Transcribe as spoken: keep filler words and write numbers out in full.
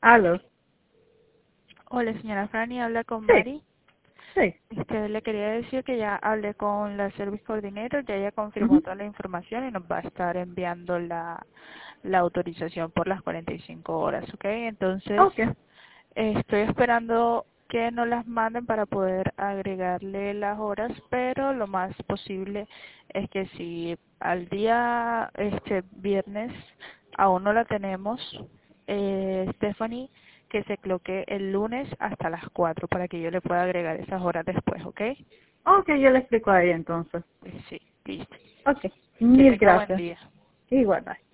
Aló. Hola, señora Franny, habla con Sí, Mari. sí. Este, le quería decir que ya hablé con la Service Coordinator, ya ella confirmó Ujú. toda la información y nos va a estar enviando la, la autorización por las cuarenta y cinco horas, ¿ok? Entonces, Okay. eh, estoy esperando que nos las manden para poder agregarle las horas, pero lo más posible es que si al día este viernes aún no la tenemos, eh, Stephanie, que se cloque el lunes hasta las cuatro para que yo le pueda agregar esas horas después, ¿ok? Okay, yo le explico a ella entonces. Sí, listo. Okay. Que Mil tenga buen gracias. día. Igual, bye.